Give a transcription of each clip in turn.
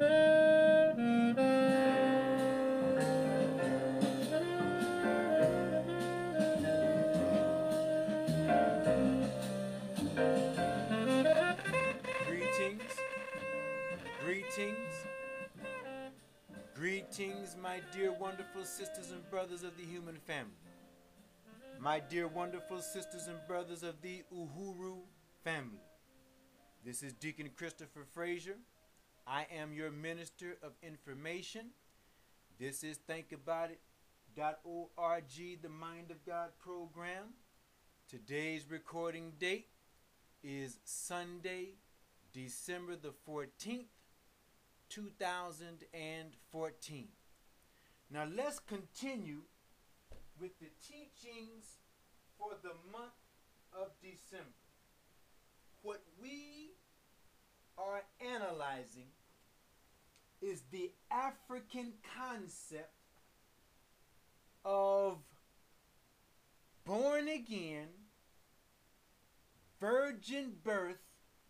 Greetings, greetings, greetings, my dear wonderful sisters and brothers of the human family. My dear wonderful sisters and brothers of the Uhuru family. This is Deacon Christopher Frazier. I am your minister of information. This is thinkaboutit.org, the Mind of God program. Today's recording date is Sunday, December the 14th, 2014. Now let's continue with the teachings for the month of December. What we are analyzing is the African concept of born again, virgin birth,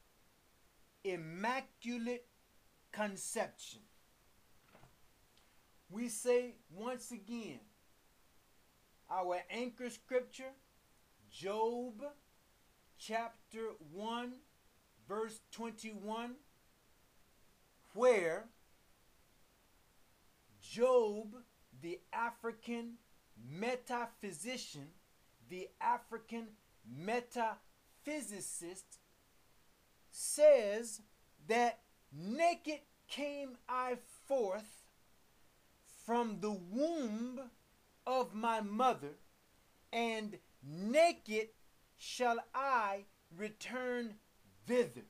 immaculate conception. We say once again, our anchor scripture, Job chapter 1, verse 21, where Job, the African metaphysician, the African metaphysicist, says that naked came I forth from the womb of my mother, and naked shall I return thither.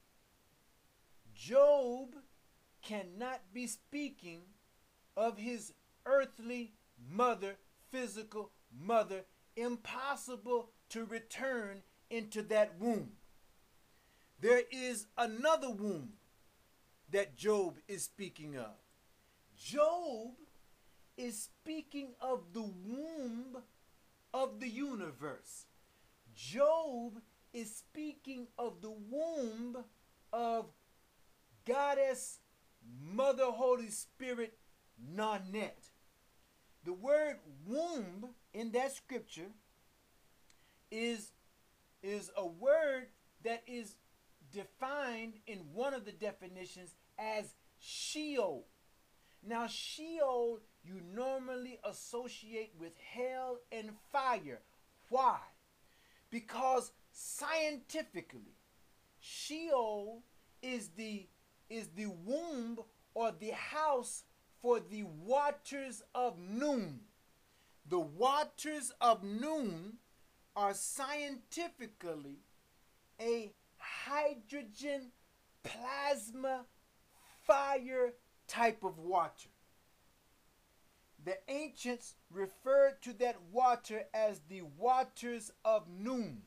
Job cannot be speaking of his earthly mother, physical mother, impossible to return into that womb. There is another womb that Job is speaking of. Job is speaking of the womb of the universe. Job is speaking of the womb of Goddess Mother Holy Spirit Nanette. The word womb in that scripture is a word that is defined in one of the definitions as Sheol. Now, Sheol you normally associate with hell and fire. Why? Because scientifically, Sheol is the womb or the house for the waters of Nun. The waters of Nun are scientifically a hydrogen plasma fire type of water. The ancients referred to that water as the waters of Nun.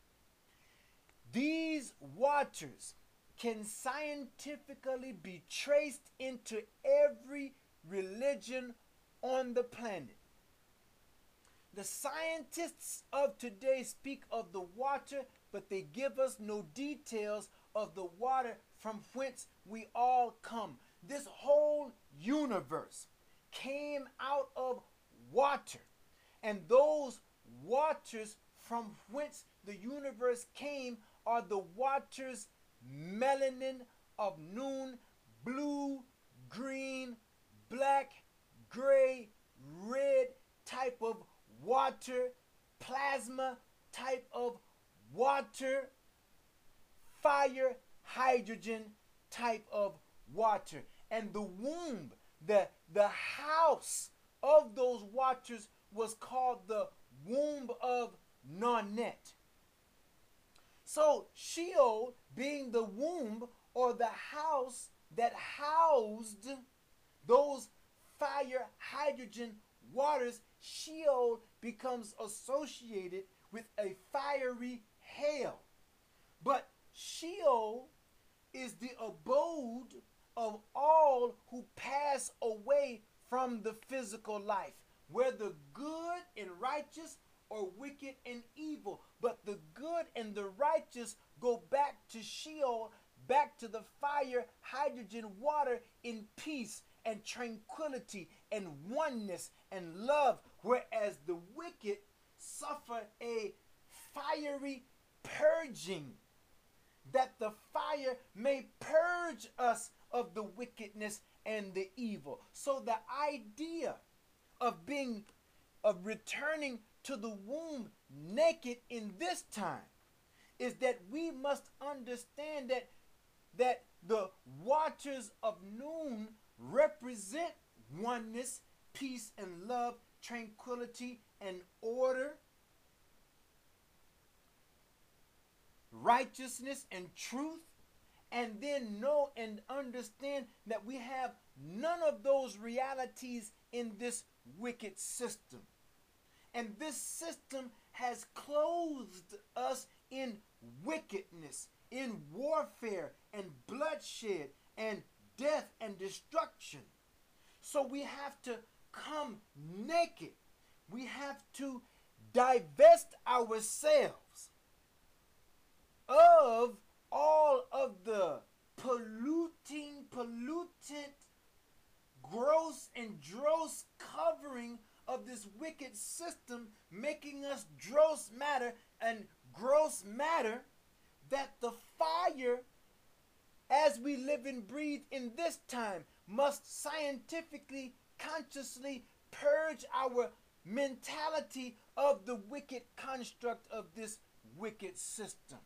These waters can scientifically be traced into every religion on the planet. The scientists of today speak of the water, but they give us no details of the water from whence we all come. This whole universe came out of water, and those waters from whence the universe came are the waters melanin of Nun, blue, green, black, gray, red type of water, plasma type of water, fire, hydrogen type of water. And the womb, the house of those waters was called the womb of Nanette. So Sheol being the womb or the house that housed those fire, hydrogen waters, Sheol becomes associated with a fiery hell. But Sheol is the abode of all who pass away from the physical life, whether good and righteous or wicked and evil. But the good and the righteous go back to Sheol back to the fire, hydrogen, water in peace and tranquility and oneness and love, whereas the wicked suffer a fiery purging, that the fire may purge us of the wickedness and the evil. So the idea of returning to the womb naked in this time is that we must understand that the waters of noon represent oneness, peace and love, tranquility and order, righteousness and truth, and then know and understand that we have none of those realities in this wicked system. And this system has clothed us in wickedness, in warfare and bloodshed and death and destruction. So we have to come naked. We have to divest ourselves of all of the pollutant, gross and dross covering of this wicked system, making us dross matter and gross matter, that the fire, as we live and breathe in this time, must scientifically, consciously purge our mentality of the wicked construct of this wicked system.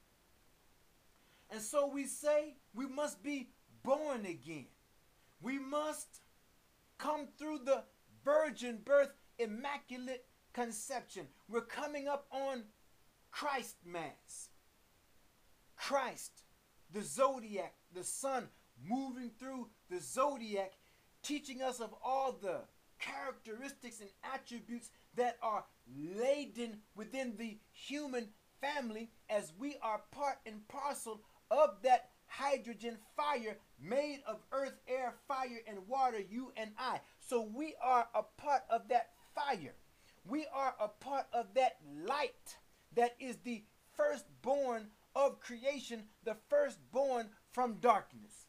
And so we say we must be born again. We must come through the virgin birth, immaculate conception. We're coming up on Christ Mass. Christ, the zodiac, the sun moving through the zodiac, teaching us of all the characteristics and attributes that are laden within the human family, as we are part and parcel of that hydrogen fire made of earth, air, fire, and water, you and I. So we are a part of that fire. We are a part of that light that is the firstborn of creation, the firstborn from darkness.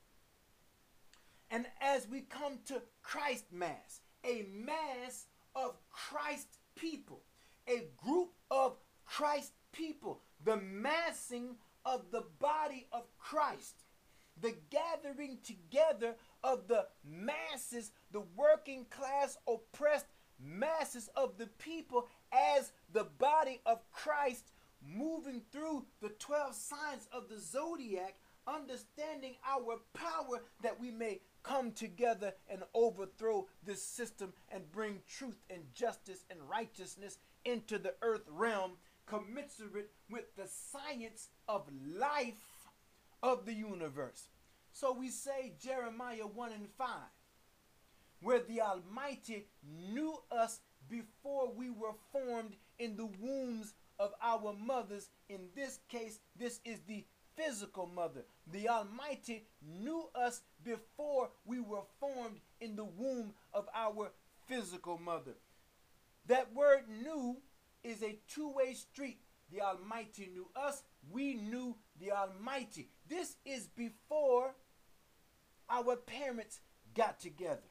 And as we come to Christ Mass, a mass of Christ people, a group of Christ people, the massing of the body of Christ, the gathering together of the masses, the working class oppressed masses of the people as the body of Christ, moving through the 12 signs of the zodiac, understanding our power that we may come together and overthrow this system and bring truth and justice and righteousness into the earth realm, commensurate with the science of life of the universe. So we say Jeremiah 1 and 5, where the Almighty knew us before we were formed in the wombs of our mothers. In this case, this is the physical mother. The Almighty knew us before we were formed in the womb of our physical mother. That word knew is a two-way street. The Almighty knew us. We knew the Almighty. This is before our parents got together.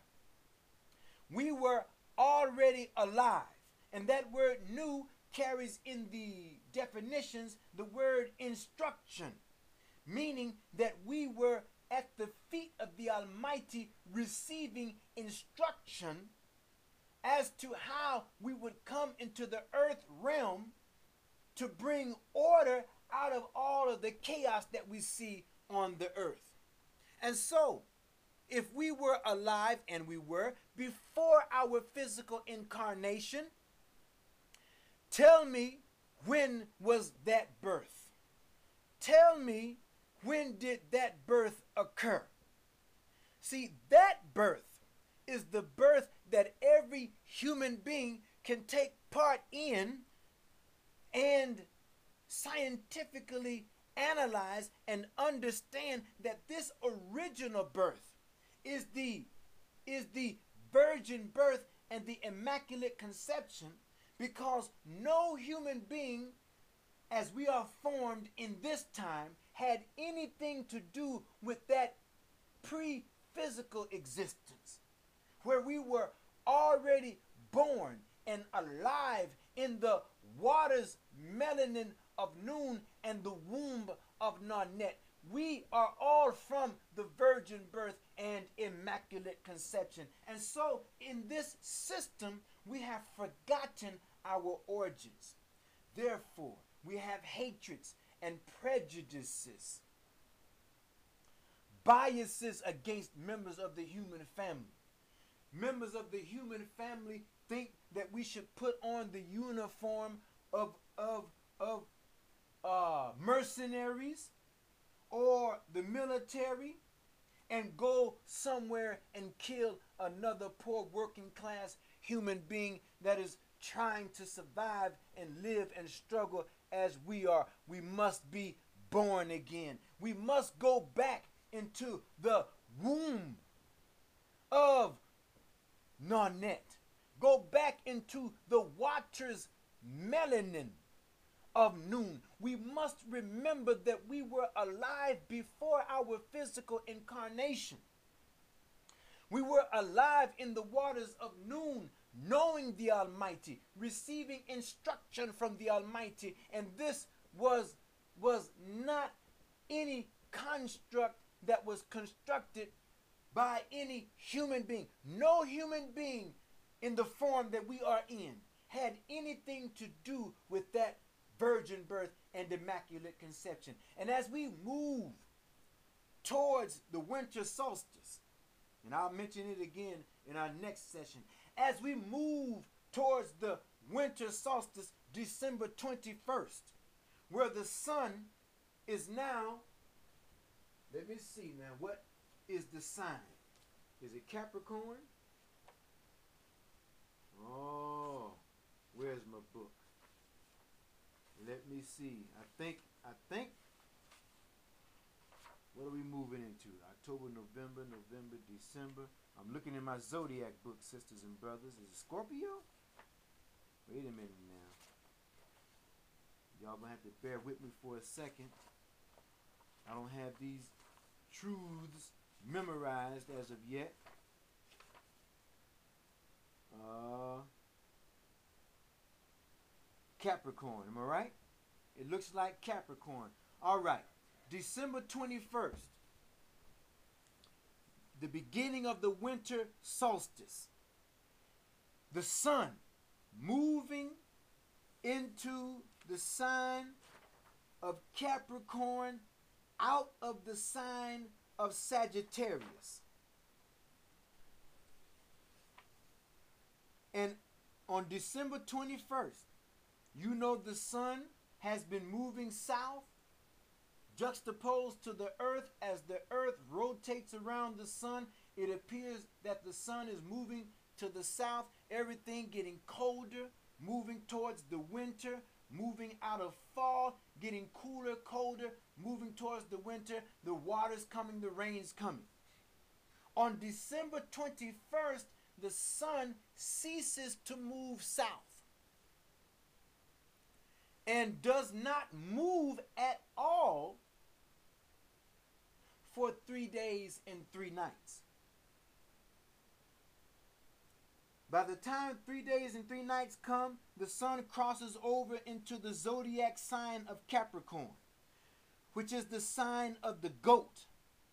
We were already alive. And that word knew carries in the definitions the word instruction, meaning that we were at the feet of the Almighty receiving instruction as to how we would come into the earth realm to bring order out of all of the chaos that we see on the earth. And so, if we were alive, and we were, before our physical incarnation, tell me, when was that birth? Tell me, when did that birth occur? See, that birth is the birth that every human being can take part in and scientifically analyze and understand that this original birth is the virgin birth and the immaculate conception, because no human being, as we are formed in this time, had anything to do with that pre-physical existence, where we were already born and alive in the waters melanin of Nun and the womb of Nanette. We are all from the virgin birth and immaculate conception. And so in this system, we have forgotten our origins. Therefore, we have hatreds and prejudices, biases against members of the human family. Members of the human family think that we should put on the uniform of mercenaries or the military and go somewhere and kill another poor working class human being that is trying to survive and live and struggle as we are. We must be born again. We must go back into the womb of Nanette. Go back into the waters melanin of Nun. We must remember that we were alive before our physical incarnation. We were alive in the waters of Nun, knowing the Almighty, receiving instruction from the Almighty, and this was not any construct that was constructed by any human being. No human being in the form that we are in had anything to do with that virgin birth and immaculate conception. And as we move towards the winter solstice, and I'll mention it again in our next session, as we move towards the winter solstice, December 21st, where the sun is now, let me see now, what is the sign? Is it Capricorn? Oh, where's my book? Let me see. I think, what are we moving into? October, November, December. I'm looking in my zodiac book, sisters and brothers. Is it Scorpio? Wait a minute now. Y'all gonna have to bear with me for a second. I don't have these truths memorized as of yet. Capricorn, am I right? It looks like Capricorn. All right, December 21st, the beginning of the winter solstice. The sun moving into the sign of Capricorn out of the sign of Sagittarius. And on December 21st, you know the sun has been moving south, juxtaposed to the earth. As the earth rotates around the sun, it appears that the sun is moving to the south, everything getting colder, moving towards the winter, moving out of fall, getting cooler, colder, moving towards the winter, the water's coming, the rain's coming. On December 21st, the sun ceases to move south and does not move at all for 3 days and 3 nights. By the time 3 days and 3 nights come, the sun crosses over into the zodiac sign of Capricorn, which is the sign of the goat.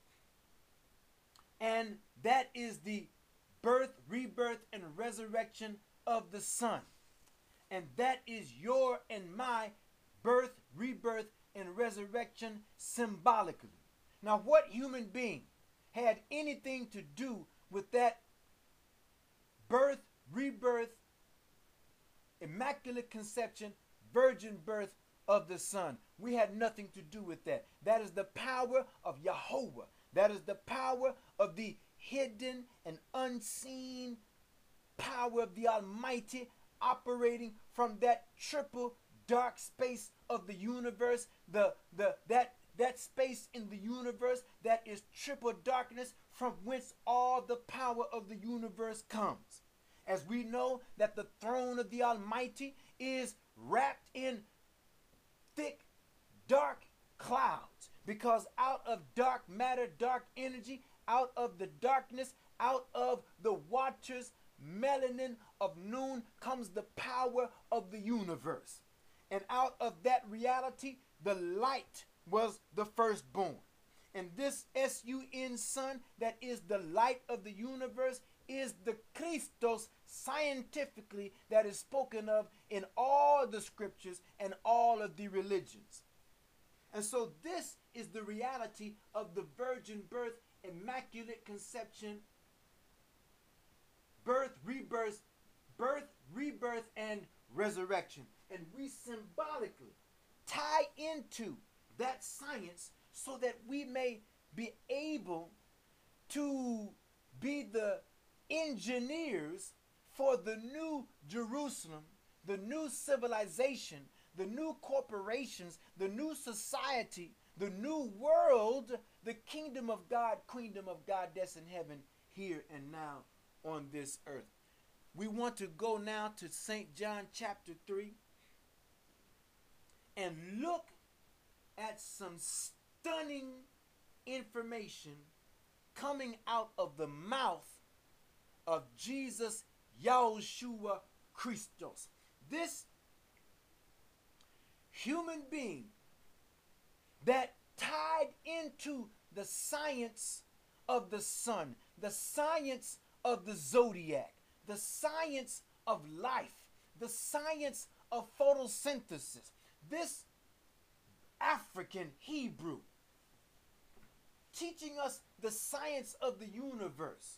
And that is the birth, rebirth, and resurrection of the sun. And that is your and my birth, rebirth, and resurrection symbolically. Now, what human being had anything to do with that birth, rebirth, immaculate conception, virgin birth of the sun? We had nothing to do with that. That is the power of Yahweh. That is the power of the hidden and unseen power of the Almighty, operating from that triple dark space of the universe, that space in the universe that is triple darkness, from whence all the power of the universe comes. As we know that the throne of the Almighty is wrapped in thick, dark clouds. Because out of dark matter, dark energy, out of the darkness, out of the waters, melanin of noon, comes the power of the universe. And out of that reality, the light was the firstborn. And this sun, sun, that is the light of the universe, is the Christos scientifically that is spoken of in all the scriptures and all of the religions. And so this is the reality of the virgin birth, immaculate conception, birth, rebirth, and resurrection. And we symbolically tie into that science so that we may be able to be the engineers for the new Jerusalem, the new civilization, the new corporations, the new society, the new world, the kingdom of God, queendom of God that's in heaven, here and now on this earth. We want to go now to St. John chapter 3 and look at some stunning information coming out of the mouth of Jesus Yahushua Christos. This human being that tied into the science of the sun, the science of the zodiac, the science of life, the science of photosynthesis. This African Hebrew teaching us the science of the universe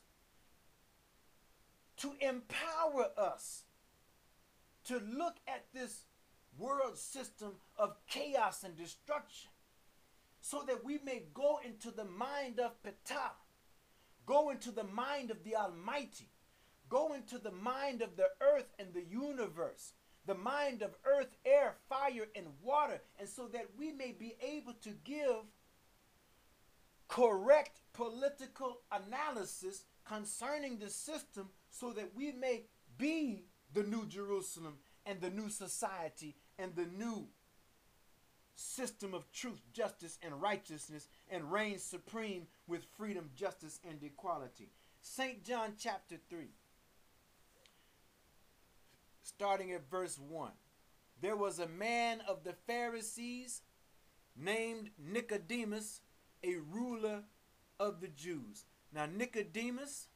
to empower us to look at this world system of chaos and destruction so that we may go into the mind of Ptah, go into the mind of the Almighty, go into the mind of the earth and the universe, the mind of earth, air, fire, and water, and so that we may be able to give correct political analysis concerning the system so that we may be the new Jerusalem and the new society and the new system of truth, justice, and righteousness, and reign supreme with freedom, justice, and equality. St. John chapter 3, starting at verse 1. There was a man of the Pharisees named Nicodemus, a ruler of the Jews. Now Nicodemus,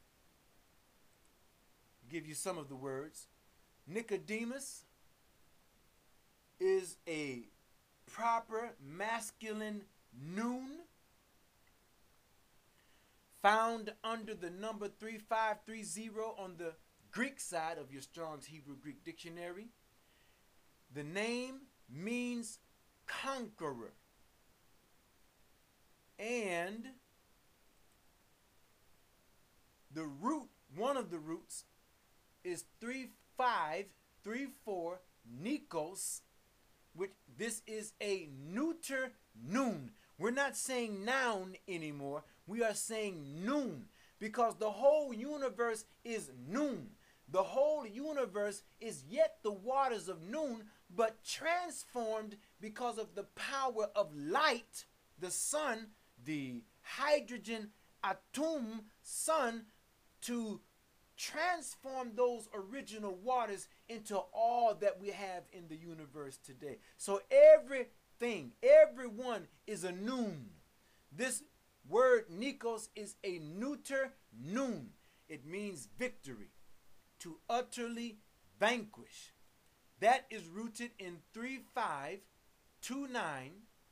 give you some of the words. Nicodemus is a proper masculine noon found under the number 3530 on the Greek side of your Strong's Hebrew Greek Dictionary. The name means conqueror. And the root, one of the roots, is 3534 Nikos, which this is a neuter noon. We're not saying noun anymore. We are saying noon because the whole universe is noon. The whole universe is yet the waters of noon, but transformed because of the power of light, the sun, the hydrogen atom sun, to transform those original waters into all that we have in the universe today. So everything, everyone is a noon. This word Nikos is a neuter noon. It means victory, to utterly vanquish. That is rooted in 3529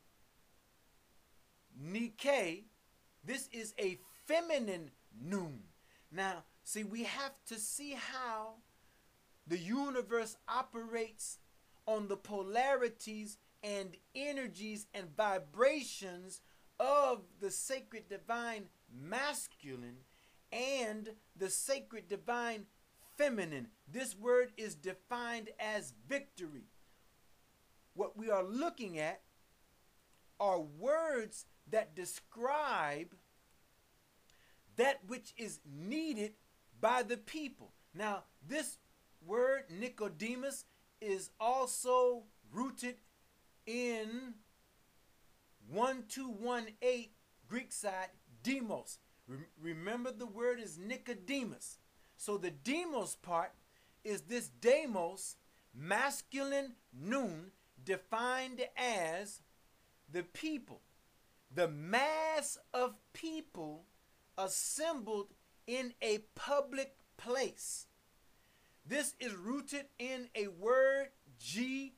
Nike. This is a feminine noon. Now, see, we have to see how the universe operates on the polarities and energies and vibrations of the sacred divine masculine and the sacred divine feminine. This word is defined as victory. What we are looking at are words that describe that which is needed by the people. Now, this word Nicodemus is also rooted in 1218 Greek side, demos. Remember the word is Nicodemus. So the demos part is this demos, masculine noun, defined as the people, the mass of people assembled in a public place. This is rooted in a word G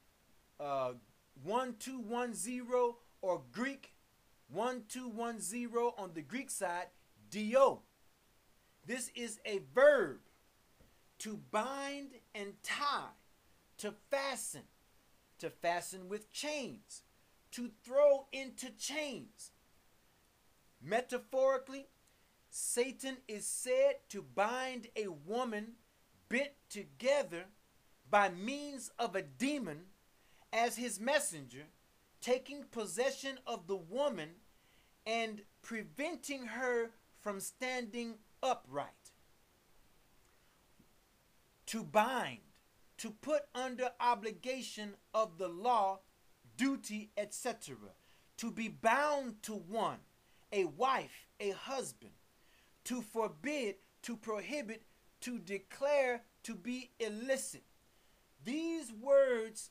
1210 or Greek 1210 on the Greek side, dio. This is a verb, to bind and tie, to fasten with chains, to throw into chains. Metaphorically, Satan is said to bind a woman bit together by means of a demon as his messenger, taking possession of the woman and preventing her from standing upright. To bind, to put under obligation of the law, duty, etc. To be bound to one, a wife, a husband. To forbid, to prohibit, to declare to be illicit. These words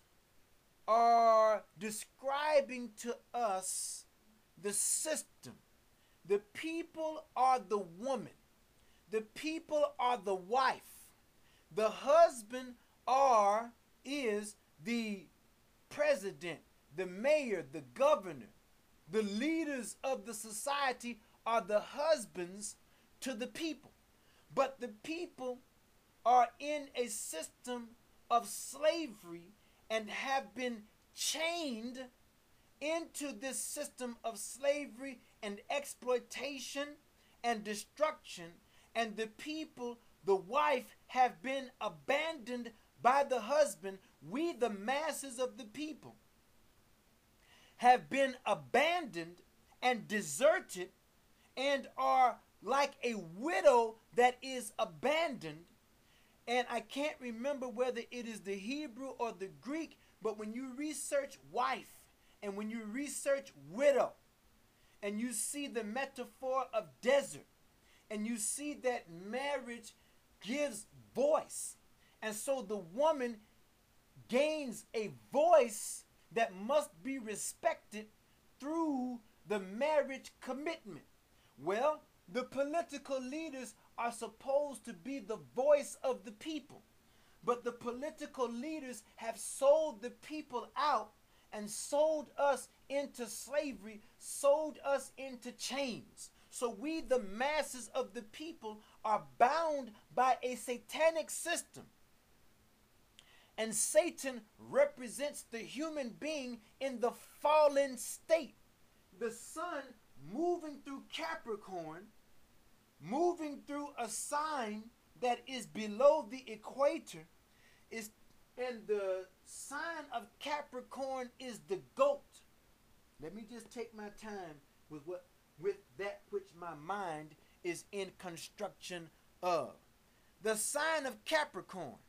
are describing to us the system. The people are the woman. The people are the wife. The husband is the president, the mayor, the governor. The leaders of the society are the husbands to the people. But the people are in a system of slavery and have been chained into this system of slavery and exploitation and destruction, and the people, the wife, have been abandoned by the husband. We, the masses of the people, have been abandoned and deserted and are like a widow that is abandoned. And I can't remember whether it is the Hebrew or the Greek, but when you research wife and when you research widow and you see the metaphor of desert and you see that marriage gives voice, and so the woman gains a voice that must be respected through the marriage commitment. Well, the political leaders are supposed to be the voice of the people, but the political leaders have sold the people out and sold us into slavery, sold us into chains. So we, the masses of the people, are bound by a satanic system. And Satan represents the human being in the fallen state. The sun moving through Capricorn, moving through a sign that is below the equator, and the sign of Capricorn is the goat. Let me just take my time with that which my mind is in construction of. The sign of Capricorn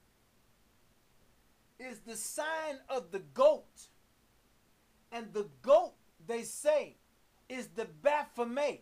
is the sign of the goat. And the goat, they say, is the Baphomet,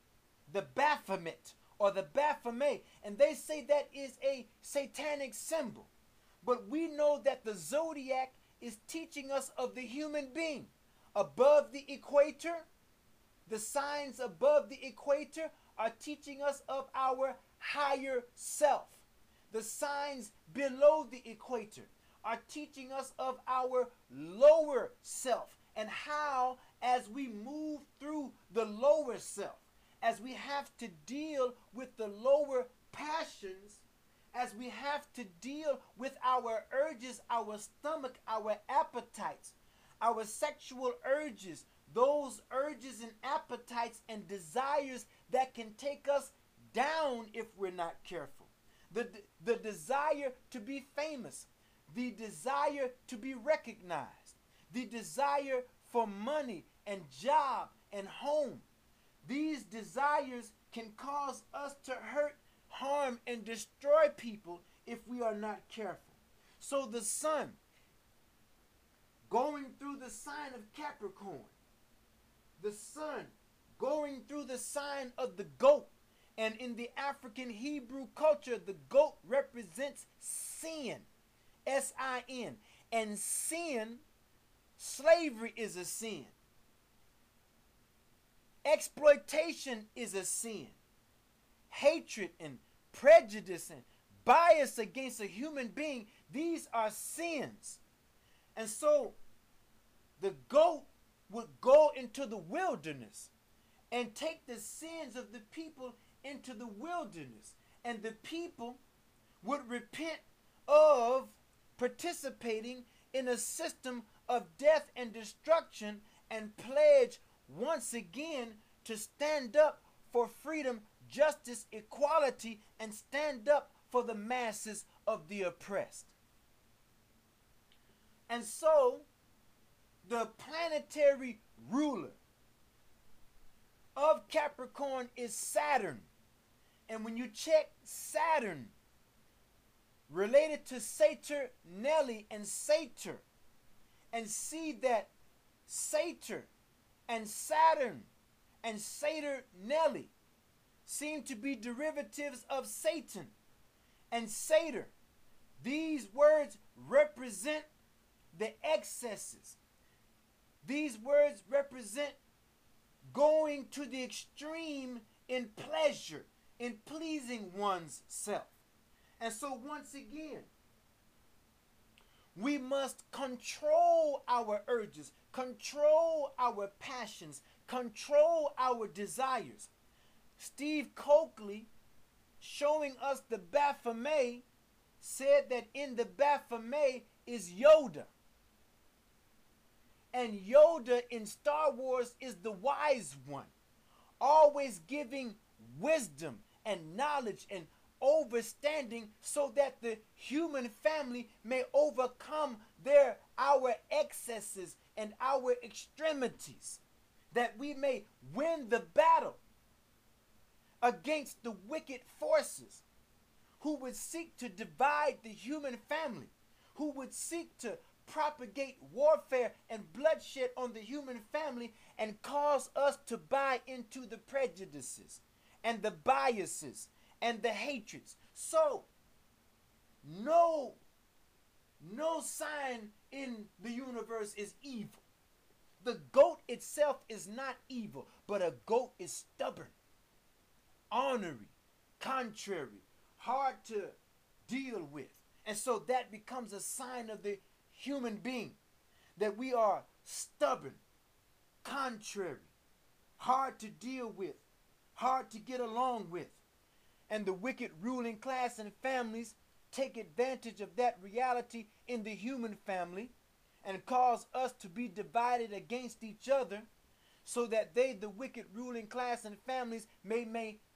or the Baphomet. And they say that is a satanic symbol. But we know that the zodiac is teaching us of the human being. Above the equator, the signs above the equator are teaching us of our higher self. The signs below the equator are teaching us of our lower self, and how, as we move through the lower self, as we have to deal with the lower passions, as we have to deal with our urges, our stomach, our appetites, our sexual urges, those urges and appetites and desires that can take us down if we're not careful. The desire to be famous, the desire to be recognized, the desire for money and job and home. These desires can cause us to hurt, harm, and destroy people if we are not careful. So the sun, going through the sign of Capricorn, the sun going through the sign of the goat. And in the African Hebrew culture, the goat represents sin, S-I-N. And sin, slavery is a sin. Exploitation is a sin. Hatred and prejudice and bias against a human being, these are sins. And so the goat would go into the wilderness and take the sins of the people into the wilderness. And the people would repent of participating in a system of death and destruction and pledge once again to stand up for freedom, justice, equality, and stand up for the masses of the oppressed. And so the planetary ruler of Capricorn is Saturn. And when you check Saturn related to Saturnelli and Satyr, and see that Satyr and Saturn and Saturnelli seem to be derivatives of Satan and Satyr, these words represent the excesses. These words represent going to the extreme in pleasure, in pleasing one's self. And so once again, we must control our urges, control our passions, control our desires. Steve Coakley, showing us the Baphomet, said that in the Baphomet is Yoda. And Yoda in Star Wars is the wise one, always giving wisdom and knowledge and overstanding so that the human family may overcome our excesses and our extremities, that we may win the battle against the wicked forces who would seek to divide the human family, who would seek to propagate warfare and bloodshed on the human family and cause us to buy into the prejudices and the biases and the hatreds. So, no sign in the universe is evil. The goat itself is not evil, but a goat is stubborn, ornery, contrary, hard to deal with. And so that becomes a sign of the human being, that we are stubborn, contrary, hard to deal with, hard to get along with. And the wicked ruling class and families take advantage of that reality in the human family and cause us to be divided against each other, so that they, the wicked ruling class and families, may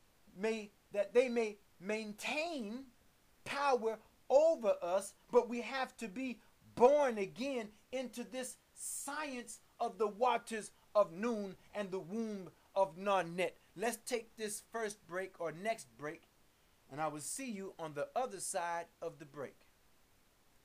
maintain power over us. But we have to be born again into this science of the waters of noon and the womb of Narnet. Let's take this first break or next break, and I will see you on the other side of the break.